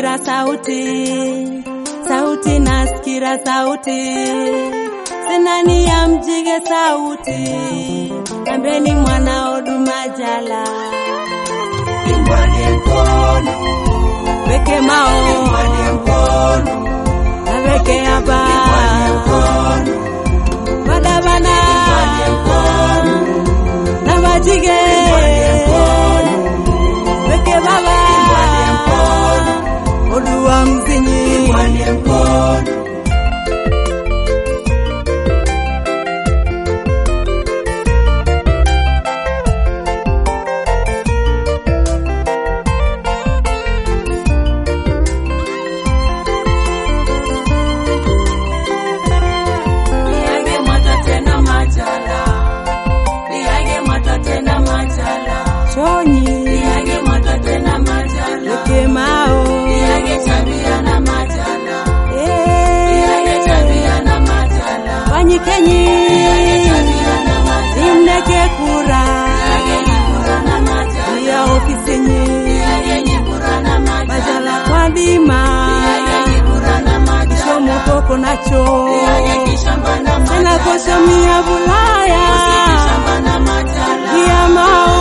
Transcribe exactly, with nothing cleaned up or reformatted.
naskira sauti, sauti naskira sauti, senani ya mjige sauti, ambeni mwana oduma jala. Imwani mkono, Weke mao, imwani mkono, na weke aba, imwani mkono, badabana, imwani mkono, na wajige, imwani mkono, weke baba, imwani mkono, oduwa mzinyi, imwani mkono. Chonyi, Liage moto tena majala, weke mao, liage tabia na majala, eh, liage tabia na majala, wanyikenyi, liage tabia na majala, imneke kura, liage nyibura na majala, ya ofisenyi, liage nyibura na majala, majala kwa dima, liage nyibura na majala, kishomo koko nacho, liage kishamba na majala, tena kosho mia bulaya, kishamba na majala, ya mao,